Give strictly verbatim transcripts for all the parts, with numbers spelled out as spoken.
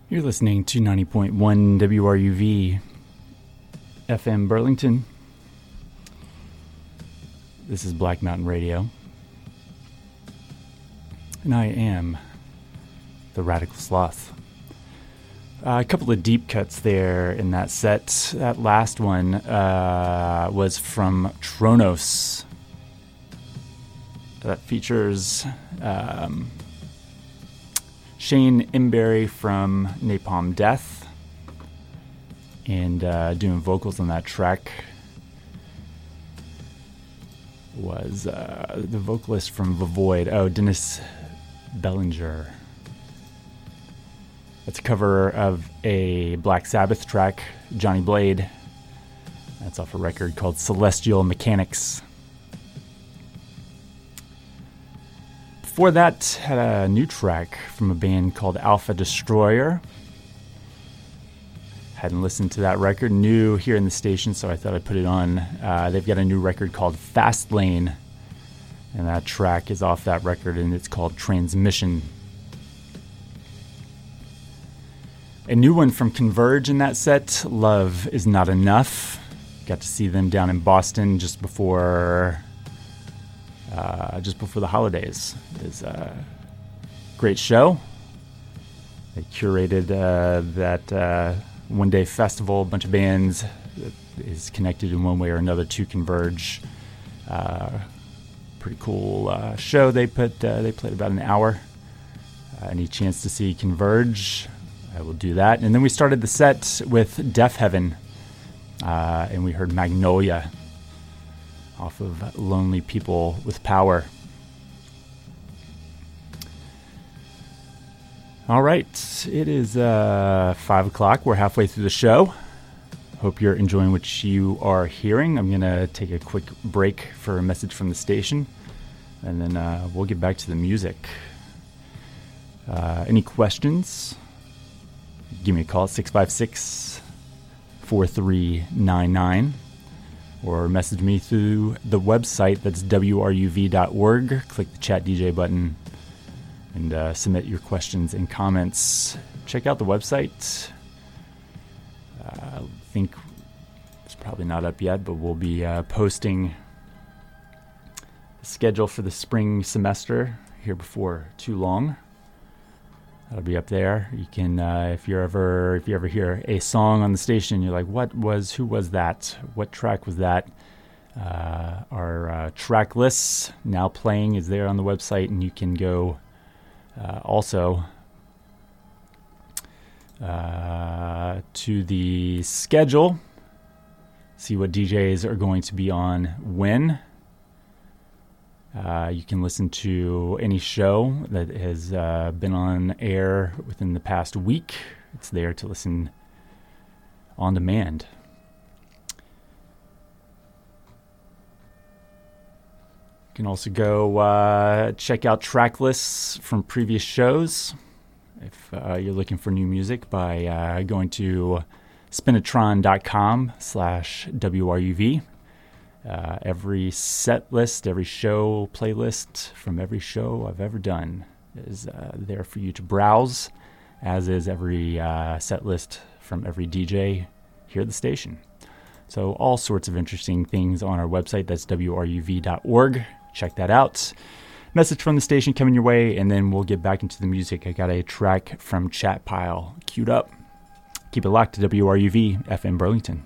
You're listening to ninety point one W R U V F M Burlington. This is Black Mountain Radio. And I am the Radical Sloth. Uh, a couple of deep cuts there in that set. That last one uh, was from Tronos. That features um, Shane Embury from Napalm Death and uh, doing vocals on that track was uh, the vocalist from The Void. Oh, Dennis Bellinger. That's a cover of a Black Sabbath track, Johnny Blade. That's off a record called Celestial Mechanics. Before that, had a new track from a band called Alpha Destroyer. Hadn't listened to that record, new here in the station, so I thought I'd put it on. Uh, they've got a new record called Fast Lane, and that track is off that record, and it's called Transmission. A new one from Converge in that set, Love Is Not Enough. Got to see them down in Boston just before... Uh, just before the holidays. It's a great show. They curated uh, that uh, one-day festival, a bunch of bands that is connected in one way or another to Converge. Uh, pretty cool uh, show. They put uh, they played about an hour. Uh, any chance to see Converge, I will do that. And then we started the set with Deaf Heaven, uh, and we heard Magnolia off of Lonely People with Power. All right, it is uh, five o'clock. We're halfway through the show. Hope you're enjoying what you are hearing. I'm going to take a quick break for a message from the station, and then uh, we'll get back to the music. Uh, any questions? Give me a call at six five six, four three nine nine. Or message me through the website, that's W R U V dot org. Click the Chat D J button and uh, submit your questions and comments. Check out the website. Uh, I think it's probably not up yet, but we'll be uh, posting the schedule for the spring semester here before too long. That'll be up there. You can, uh, if you're ever, if you ever hear a song on the station, you're like, "What was? Who was that? What track was that?" Uh, our uh, track lists now playing is there on the website, and you can go uh, also uh, to the schedule, see what D Js are going to be on when. Uh, you can listen to any show that has uh, been on air within the past week. It's there to listen on demand. You can also go uh, check out track lists from previous shows if uh, you're looking for new music by uh, going to spinatron.com slash WRUV. Uh, every set list, every show playlist from every show I've ever done is uh, there for you to browse, as is every uh, set list from every D J here at the station. So all sorts of interesting things on our website. That's W R U V dot org. Check that out. Message from the station coming your way, and then we'll get back into the music. I got a track from Chat Pile queued up. Keep it locked to W R U V F M Burlington.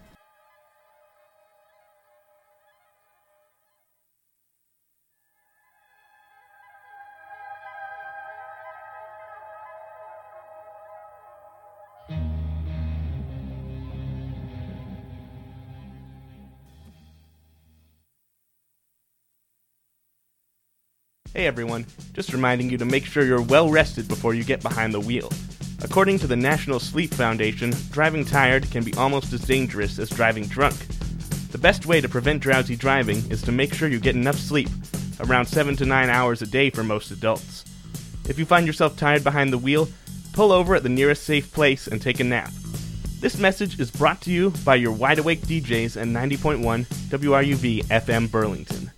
Hey everyone, just reminding you to make sure you're well rested before you get behind the wheel. According to the National Sleep Foundation, driving tired can be almost as dangerous as driving drunk. The best way to prevent drowsy driving is to make sure you get enough sleep, around seven to nine hours a day for most adults. If you find yourself tired behind the wheel, pull over at the nearest safe place and take a nap. This message is brought to you by your wide-awake D Js at ninety point one W R U V F M Burlington.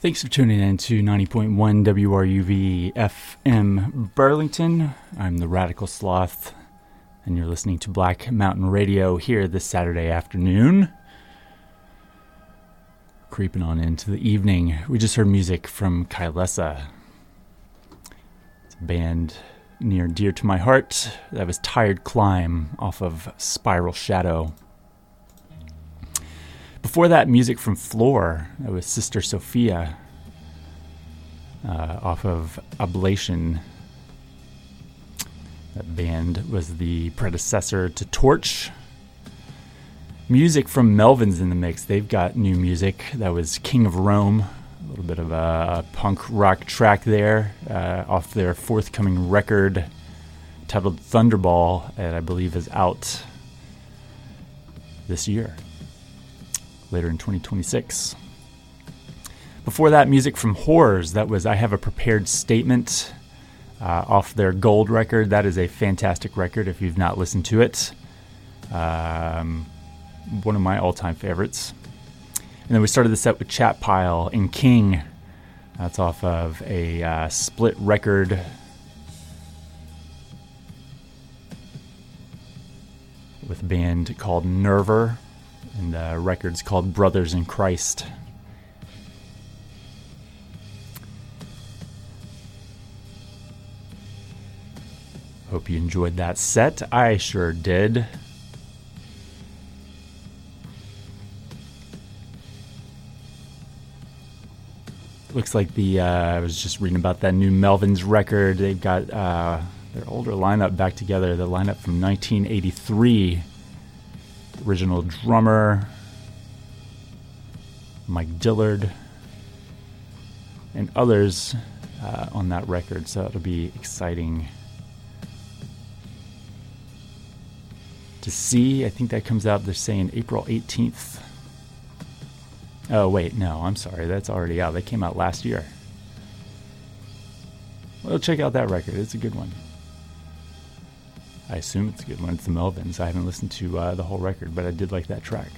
Thanks for tuning in to ninety point one W R U V F M Burlington. I'm the Radical Sloth, and you're listening to Black Mountain Radio here this Saturday afternoon. Creeping on into the evening. We just heard music from Kylesa. It's a band near and dear to my heart. That was Tired Climb off of Spiral Shadow. Before that, music from Floor. That was Sister Sophia uh, off of Ablation. That band was the predecessor to Torch. Music from Melvins in the mix. They've got new music. That was King of Rome. A little bit of a punk rock track there uh, off their forthcoming record titled Thunderball, that I believe is out this year. Later in twenty twenty-six. Before that, music from Horrors. That was I Have a Prepared Statement uh, off their Gold record. That is a fantastic record if you've not listened to it. Um, one of my all-time favorites. And then we started the set with Chat Pile and King. That's off of a uh, split record. With a band called Nerver. And the record's called Brothers in Christ. Hope you enjoyed that set. I sure did. Looks like the, uh, I was just reading about that new Melvins record. They've got uh, their older lineup back together. The lineup from nineteen eighty-three. Original drummer Mike Dillard and others uh, on that record, so it'll be exciting to see. I think that comes out, they're saying April eighteenth. Oh wait, no, I'm sorry, that's already out. That came out last year. Well, check out that record, it's a good one. I assume it's a good one. It's the Melvins. I haven't listened to uh, the whole record, but I did like that track.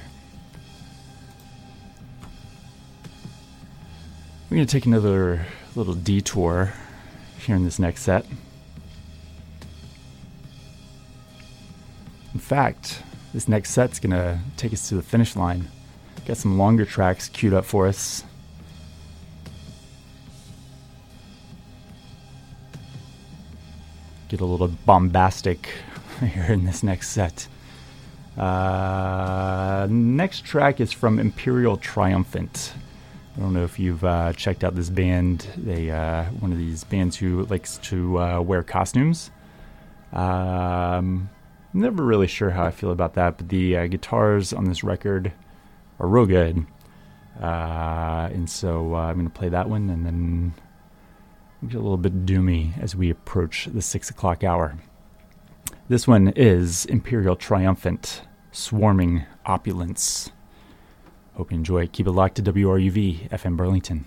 We're going to take another little detour here in this next set. In fact, this next set's going to take us to the finish line. Got some longer tracks queued up for us. Get a little bombastic here in this next set. Uh, next track is from Imperial Triumphant. I don't know if you've uh, checked out this band. They uh, one of these bands who likes to uh, wear costumes. Um, never really sure how I feel about that, but the uh, guitars on this record are real good. Uh, and so uh, I'm going to play that one, and then get a little bit doomy as we approach the six o'clock hour. This one is Imperial Triumphant, Swarming Opulence. Hope you enjoy it. Keep it locked to W R U V F M Burlington.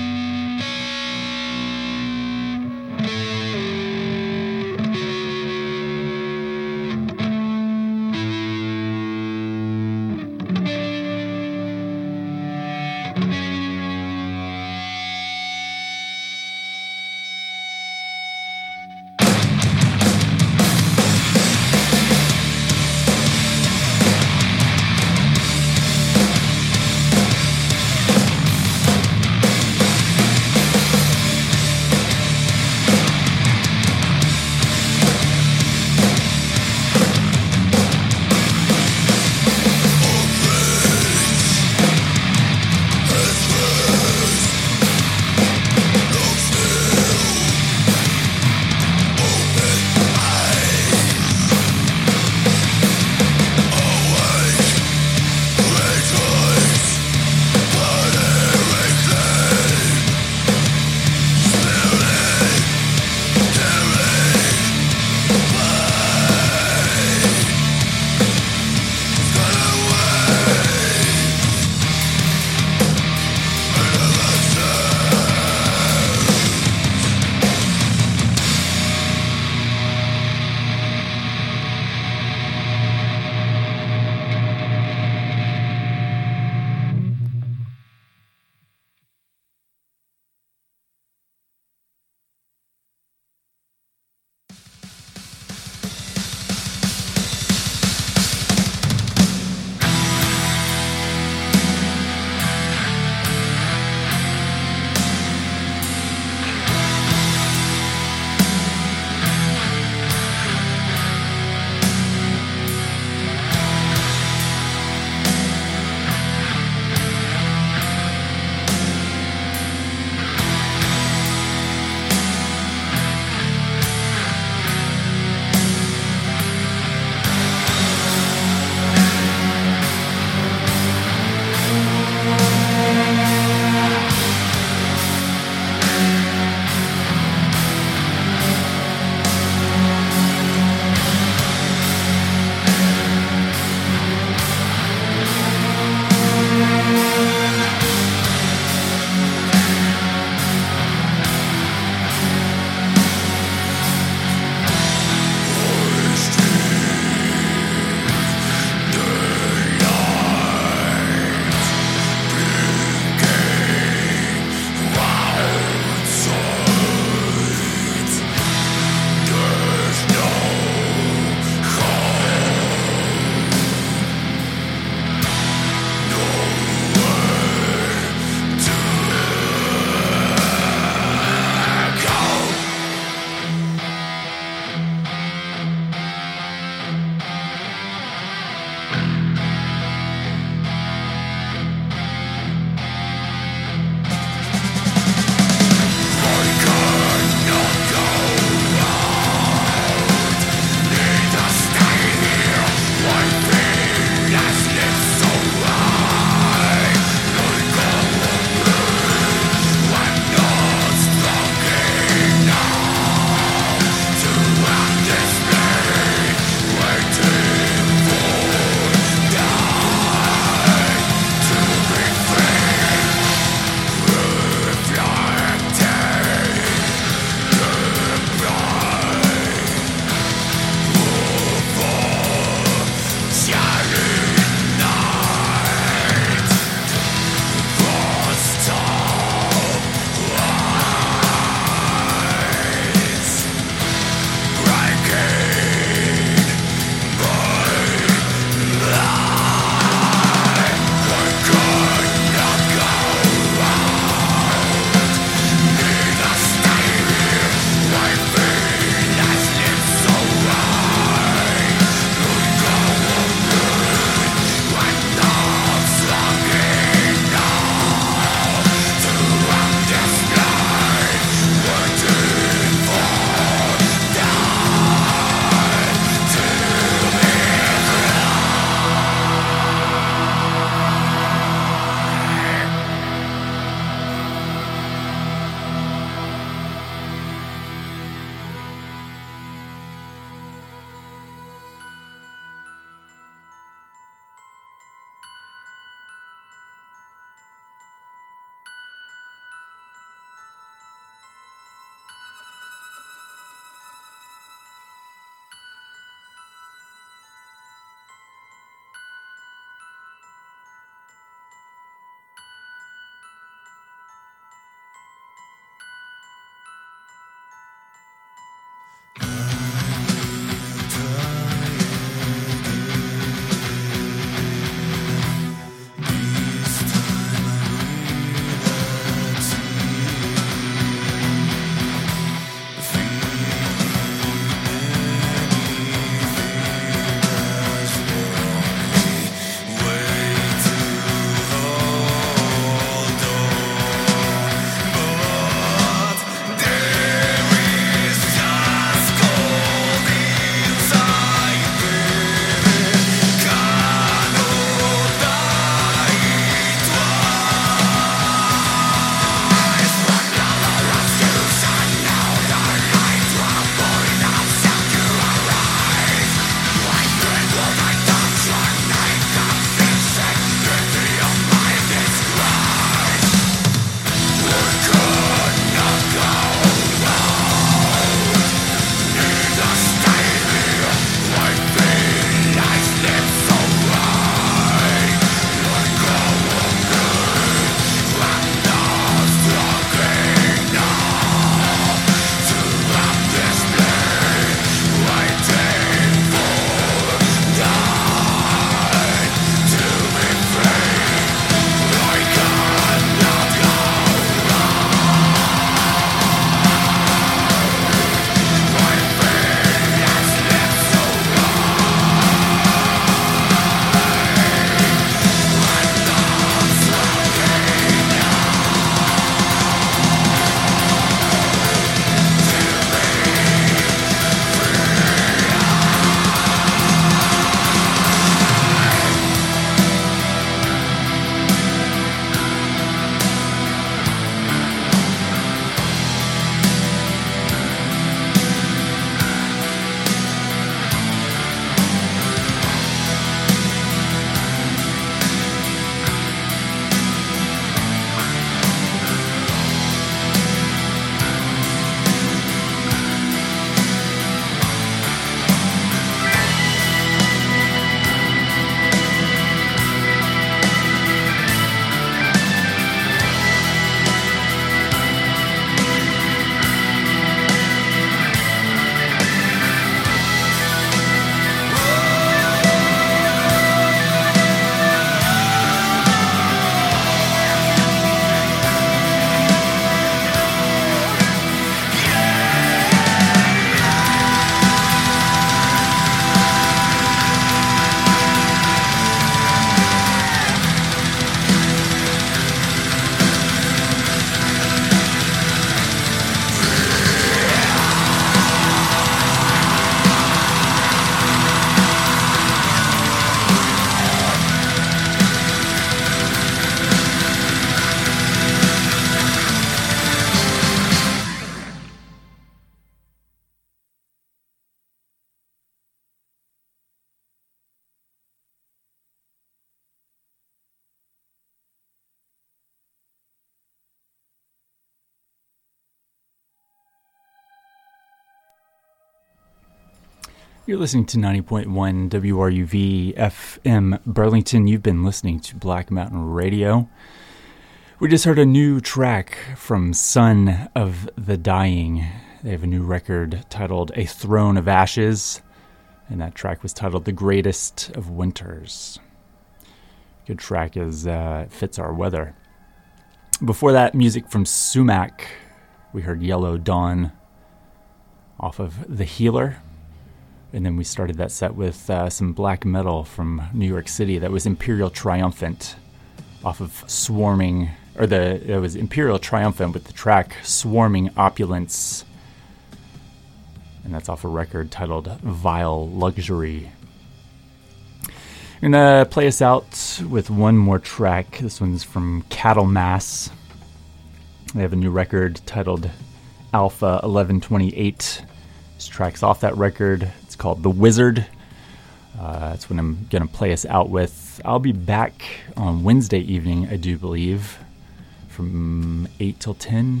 You're listening to ninety point one W R U V F M Burlington. You've been listening to Black Mountain Radio. We just heard a new track from Son of the Dying. They have a new record titled A Throne of Ashes, and that track was titled The Greatest of Winters. Good track as uh, it fits our weather. Before that, music from Sumac. We heard Yellow Dawn off of The Healer. And then we started that set with uh, some black metal from New York City. That was Imperial Triumphant off of Swarming, or the it was Imperial Triumphant with the track Swarming Opulence. And that's off a record titled Vile Luxury. I'm going to play us out with one more track. This one's from Cattle Mass. They have a new record titled Alpha eleven twenty-eight. This track's off that record. It's called The Wizard. Uh, that's what I'm going to play us out with. I'll be back on Wednesday evening, I do believe, from eight till ten.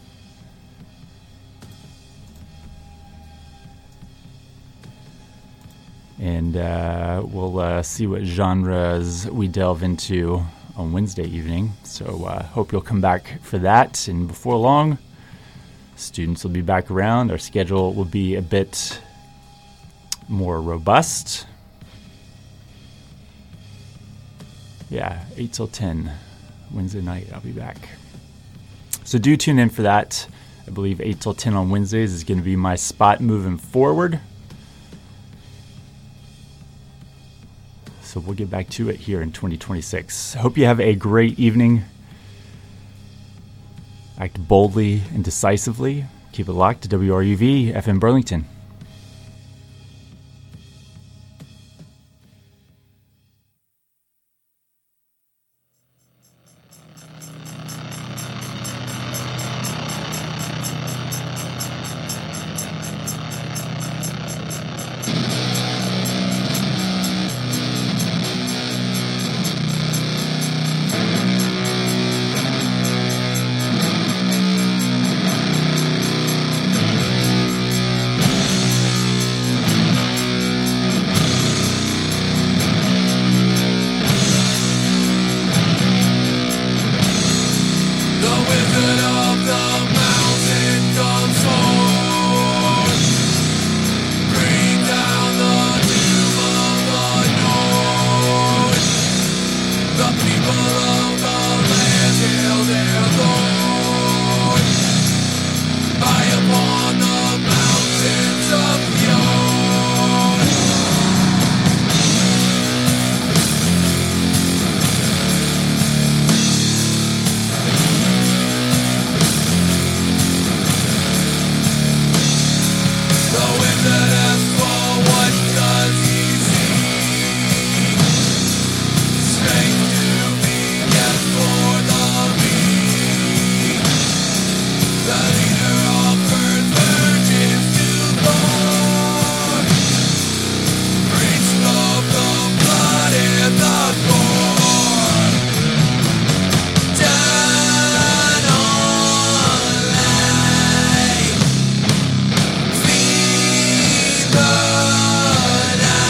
And uh, we'll uh, see what genres we delve into on Wednesday evening. So I uh, hope you'll come back for that. And before long, students will be back around. Our schedule will be a bit more robust. Yeah, eight till ten, Wednesday night, I'll be back. So do tune in for that. I believe eight till ten on Wednesdays is going to be my spot moving forward. So we'll get back to it here in twenty twenty-six. Hope you have a great evening. Act boldly and decisively. Keep it locked to W R U V F M Burlington.